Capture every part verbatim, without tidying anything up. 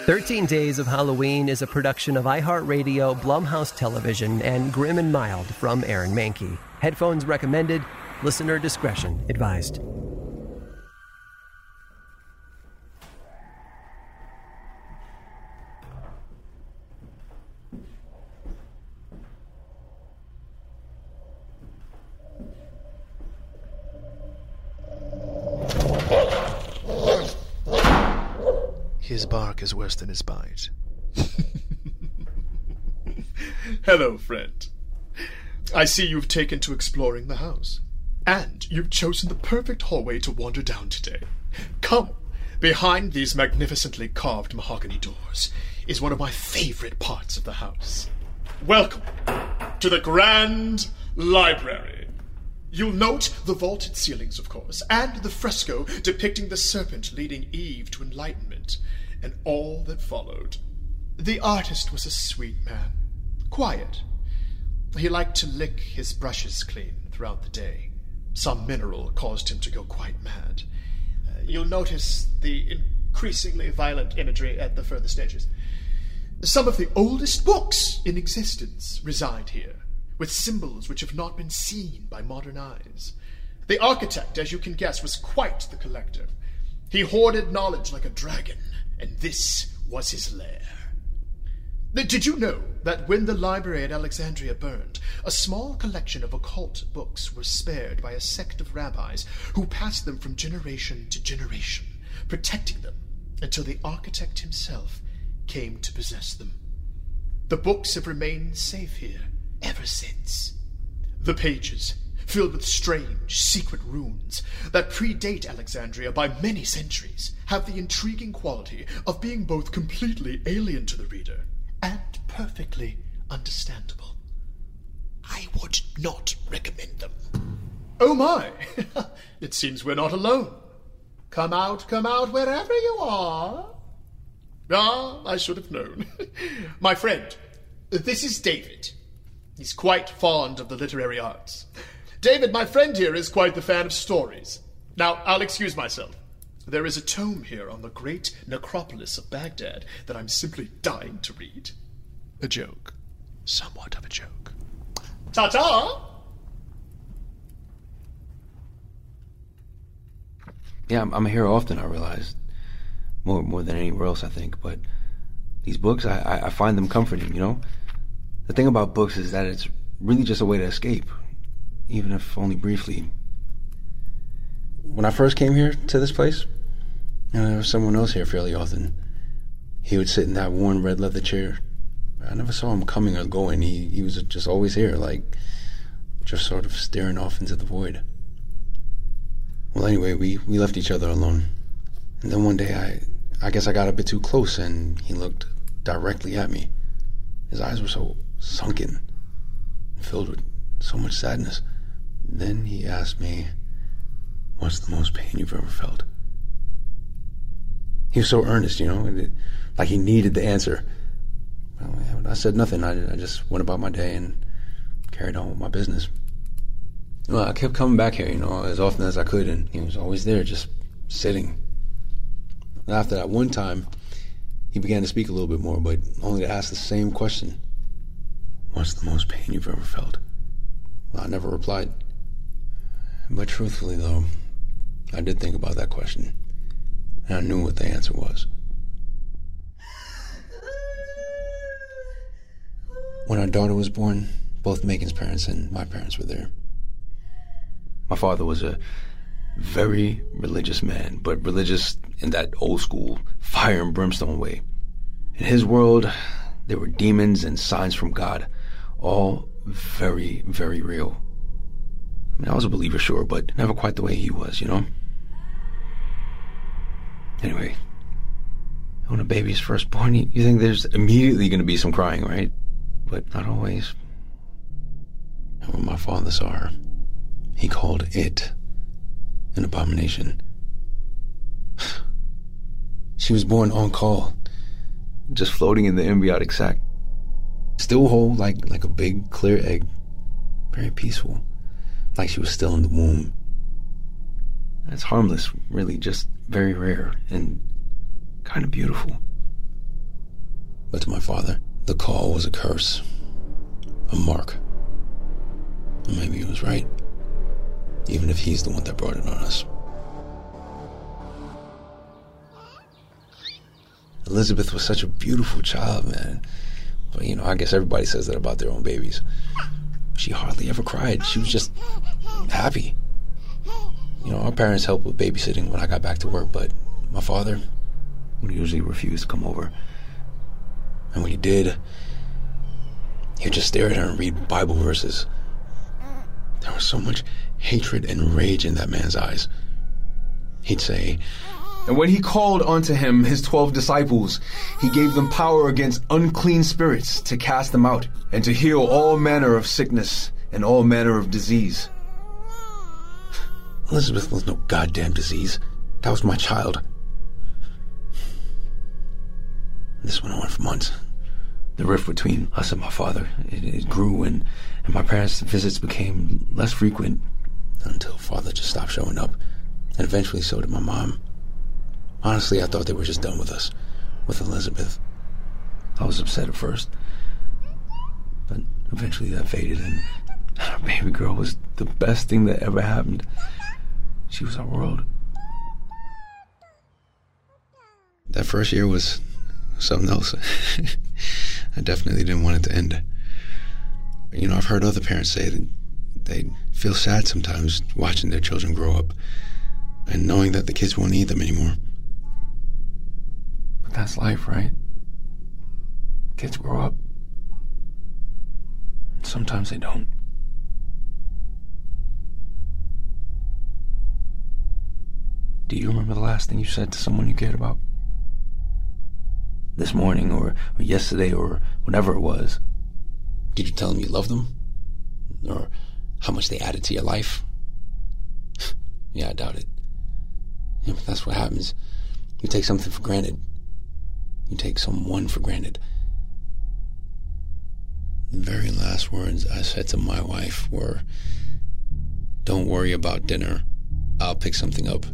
thirteen Days of Halloween is a production of iHeartRadio, Blumhouse Television, and Grim and Mild from Aaron Mahnke. Headphones recommended. Listener discretion advised. His bark is worse than his bite. Hello, friend. I see you've taken to exploring the house. And you've chosen the perfect hallway to wander down today. Come, behind these magnificently carved mahogany doors is one of my favorite parts of the house. Welcome to the Grand Library. You'll note the vaulted ceilings, of course, and the fresco depicting the serpent leading Eve to enlightenment, and all that followed. The artist was a sweet man, quiet. He liked to lick his brushes clean throughout the day. Some mineral caused him to go quite mad. Uh, you'll notice the increasingly violent imagery at the furthest edges. Some of the oldest books in existence reside here, with symbols which have not been seen by modern eyes. The architect, as you can guess, was quite the collector. He hoarded knowledge like a dragon, and this was his lair. Did you know that when the library at Alexandria burned, a small collection of occult books were spared by a sect of rabbis who passed them from generation to generation, protecting them until the architect himself came to possess them? The books have remained safe here ever since. The pages, filled with strange, secret runes that predate Alexandria by many centuries, have the intriguing quality of being both completely alien to the reader and perfectly understandable. I would not recommend them. Oh my! It seems we're not alone. Come out, come out, wherever you are. Ah, I should have known. My friend, this is David. He's quite fond of the literary arts. David, my friend here, is quite the fan of stories. Now, I'll excuse myself. There is a tome here on the great necropolis of Baghdad that I'm simply dying to read. A joke. Somewhat of a joke. Ta-ta! Yeah, I'm, I'm here often, I realize. More more than anywhere else, I think. But these books, I, I, I find them comforting, you know? The thing about books is that it's really just a way to escape, even if only briefly. When I first came here to this place, you know, there was someone else here fairly often. He would sit in that worn red leather chair. I never saw him coming or going. He he was just always here, like, just sort of staring off into the void. Well, anyway, we, we left each other alone. And then one day, I, I guess I got a bit too close, and he looked directly at me. His eyes were so sunken, filled with so much sadness. Then he asked me, "What's the most pain you've ever felt?" He was so earnest, you know, it, like he needed the answer. Well, I said nothing. I, I just went about my day and carried on with my business. Well, I kept coming back here, you know, as often as I could, and he was always there, just sitting. And after that one time, he began to speak a little bit more, but only to ask the same question. "What's the most pain you've ever felt?" Well, I never replied. But truthfully, though, I did think about that question, and I knew what the answer was. When our daughter was born, both Megan's parents and my parents were there. My father was a very religious man, but religious in that old school fire and brimstone way. In his world, there were demons and signs from God, all very, very real. I mean, I was a believer, sure, but never quite the way he was, you know? Anyway, when a baby is first born, you, you think there's immediately going to be some crying, right? But not always. And when my father saw her, he called it an abomination. She was born on call, just floating in the embryonic sac. Still whole, like, like a big, clear egg. Very peaceful, like she was still in the womb. It's harmless, really, just very rare and kind of beautiful. But to my father, the call was a curse, a mark. And maybe he was right, even if he's the one that brought it on us. Elizabeth was such a beautiful child, man. But, you know, I guess everybody says that about their own babies. She hardly ever cried. She was just happy. You know, our parents helped with babysitting when I got back to work, but my father would usually refuse to come over. And when he did, he would just stare at her and read Bible verses. There was so much hatred and rage in that man's eyes. He'd say, "And when he called unto him his twelve disciples, he gave them power against unclean spirits to cast them out, and to heal all manner of sickness and all manner of disease." Elizabeth was no goddamn disease. That was my child. This went on for months. The rift between us and my father, it, it grew, and, and my parents' visits became less frequent until father just stopped showing up. And eventually so did my mom. Honestly, I thought they were just done with us, with Elizabeth. I was upset at first, but eventually that faded, and our baby girl was the best thing that ever happened. She was our world. That first year was something else. I definitely didn't want it to end. You know, I've heard other parents say that they feel sad sometimes watching their children grow up and knowing that the kids won't need them anymore. But that's life, right? Kids grow up. Sometimes they don't. Do you remember the last thing you said to someone you cared about? This morning, or, or yesterday, or whenever it was. Did you tell them you loved them? Or how much they added to your life? Yeah, I doubt it. Yeah, but that's what happens. You take something for granted. You take someone for granted. The very last words I said to my wife were, "Don't worry about dinner. I'll pick something up."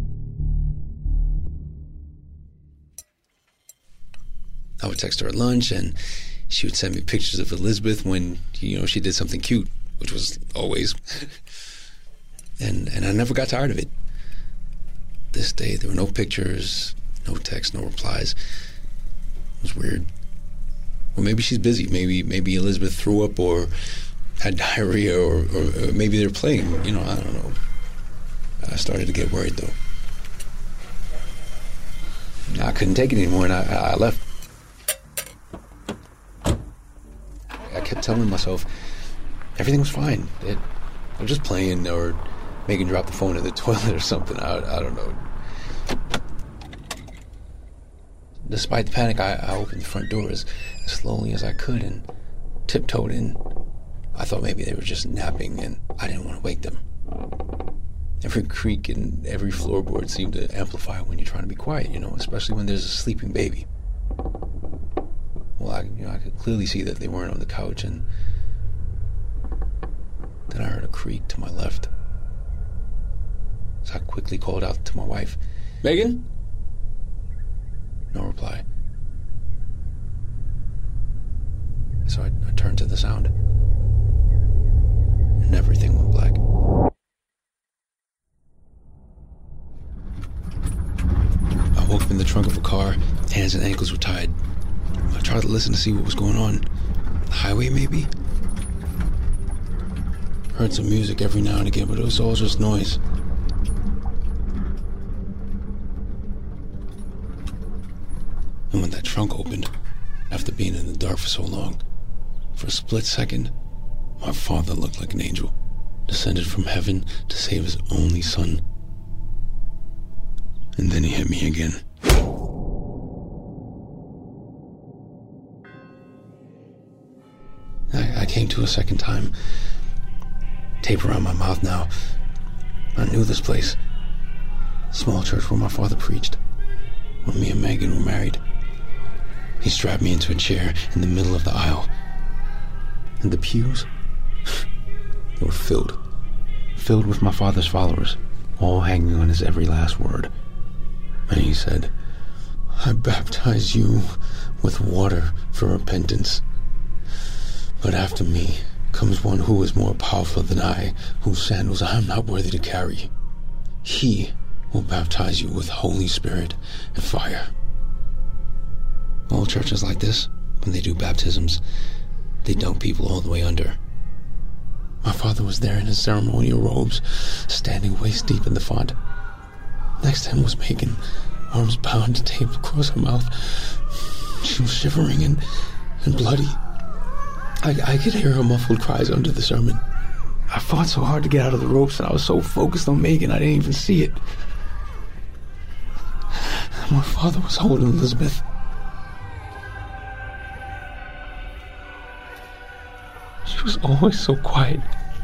I would text her at lunch, and she would send me pictures of Elizabeth when, you know, she did something cute, which was always. and and I never got tired of it. This day, there were no pictures, no texts, no replies. It was weird. Or maybe she's busy. Maybe maybe Elizabeth threw up or had diarrhea, or, or, or maybe they're playing. You know, I don't know. I started to get worried, though. I couldn't take it anymore, and I, I left. I kept telling myself everything was fine. It, I was just playing or making drop the phone in the toilet or something. I, I don't know. Despite the panic, I, I opened the front door as slowly as I could and tiptoed in. I thought maybe they were just napping and I didn't want to wake them. Every creak and every floorboard seemed to amplify when you're trying to be quiet, you know, especially when there's a sleeping baby. Well, I, you know, I could clearly see that they weren't on the couch, and then I heard a creak to my left. So I quickly called out to my wife, "Megan?" No reply. So I, I turned to the sound, and everything went black. I woke up in the trunk of a car. Hands and ankles were tied. I tried to listen to see what was going on. The highway, maybe? Heard some music every now and again, but it was all just noise. And when that trunk opened, after being in the dark for so long, for a split second, my father looked like an angel, descended from heaven to save his only son. And then he hit me again. I, I came to a second time. Tape around my mouth now. I knew this place. Small church where my father preached. When me and Megan were married. He strapped me into a chair in the middle of the aisle. And the pews, they were filled. Filled with my father's followers, all hanging on his every last word. And he said, "I baptize you with water for repentance. But after me comes one who is more powerful than I, whose sandals I am not worthy to carry. He will baptize you with Holy Spirit and fire. All churches like this, when they do baptisms, they dunk people all the way under. My father was there in his ceremonial robes, standing waist deep in the font. Next to him was Megan, arms bound and taped across her mouth. She was shivering and, and bloody. I, I could hear her muffled cries under the sermon. I fought so hard to get out of the ropes, and I was so focused on Megan I didn't even see it. My father was holding Elizabeth. She was always so quiet,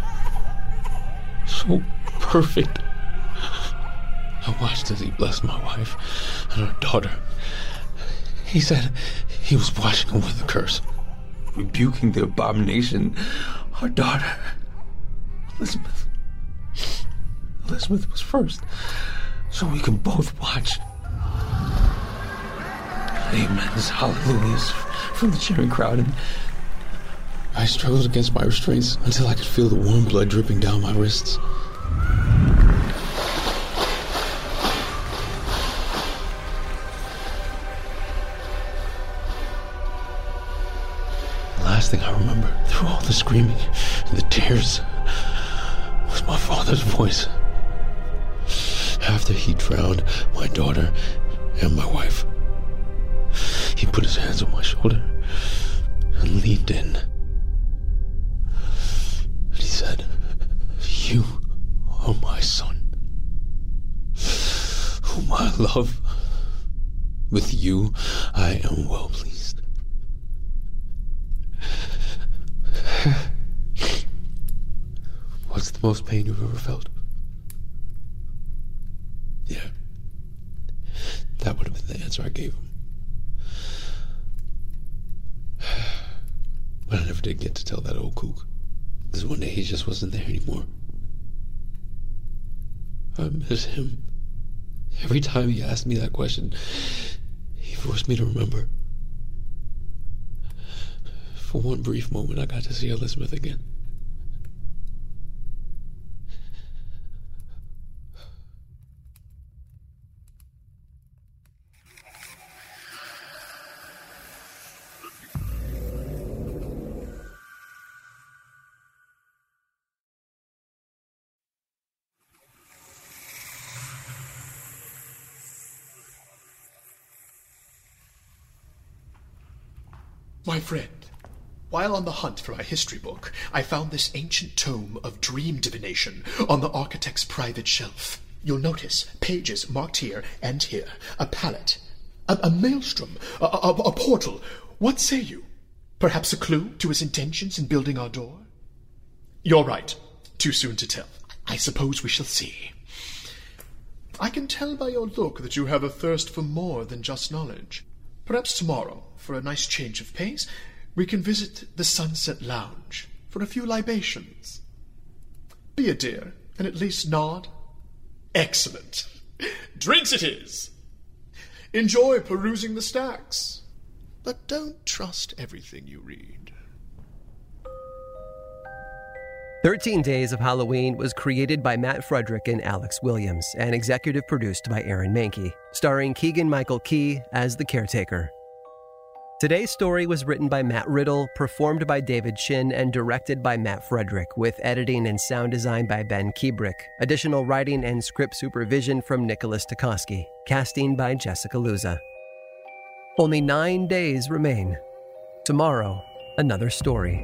so perfect. I watched as he blessed my wife and our daughter. He said he was washing away the curse, rebuking the abomination. Our daughter, Elizabeth. Elizabeth was first, so we can both watch. Amens, hallelujahs from the cheering crowd, and I struggled against my restraints until I could feel the warm blood dripping down my wrists. The last thing I remember, through all the screaming and the tears, was my father's voice. After he drowned my daughter and my wife, he put his hands on my shoulder and leaned in. And he said, "You are my son, whom I love. With you I am well pleased." What's the most pain you've ever felt? Yeah. That would have been the answer I gave him. But I never did get to tell that old kook, because one day he just wasn't there anymore. I miss him. Every time he asked me that question, he forced me to remember. For one brief moment, I got to see Elizabeth again. My friend, while on the hunt for my history book, I found this ancient tome of dream divination on the architect's private shelf. You'll notice pages marked here and here, a palette, a, a maelstrom, a, a, a portal. What say you? Perhaps a clue to his intentions in building our door? You're right. Too soon to tell. I suppose we shall see. I can tell by your look that you have a thirst for more than just knowledge. Perhaps tomorrow, for a nice change of pace, we can visit the Sunset Lounge for a few libations. Be a dear, and at least nod. Excellent. Drinks it is. Enjoy perusing the stacks, but don't trust everything you read. thirteen Days of Halloween was created by Matt Frederick and Alex Williams and executive produced by Aaron Mahnke, starring Keegan-Michael Key as the caretaker. Today's story was written by Matt Riddle, performed by David Chin, and directed by Matt Frederick, with editing and sound design by Ben Kiebrick. Additional writing and script supervision from Nicholas Tukoski. Casting by Jessica Luza. Only nine days remain. Tomorrow, another story.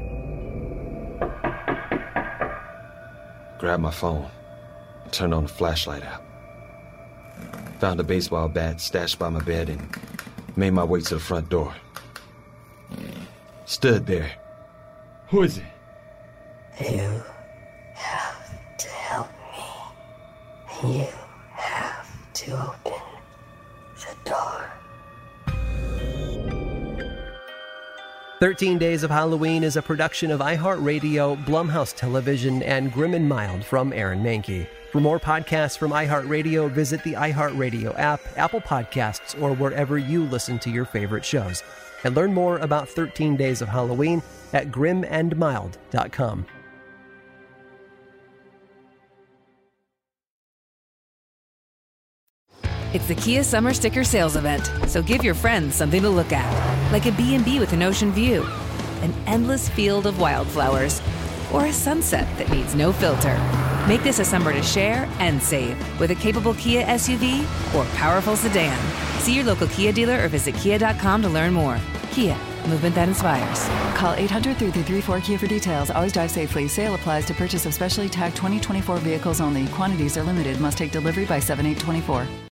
Grabbed my phone, turned on the flashlight app. Found a baseball bat stashed by my bed and made my way to the front door. Stood there. Who is it? You have to help me. You have to open the door. thirteen Days of Halloween is a production of iHeartRadio, Blumhouse Television, and Grim and Mild from Aaron Mahnke. For more podcasts from iHeartRadio, visit the iHeartRadio app, Apple Podcasts, or wherever you listen to your favorite shows. And learn more about thirteen Days of Halloween at grim and mild dot com. It's the Kia Summer Sticker Sales Event, so give your friends something to look at, like a B and B with an ocean view, an endless field of wildflowers, or a sunset that needs no filter. Make this a summer to share and save with a capable Kia S U V or powerful sedan. See your local Kia dealer or visit kia dot com to learn more. Kia, movement that inspires. Call eight hundred, three three three, four Kia for details. Always drive safely. Sale applies to purchase of specially tagged twenty twenty-four vehicles only. Quantities are limited. Must take delivery by seven eight twenty-four.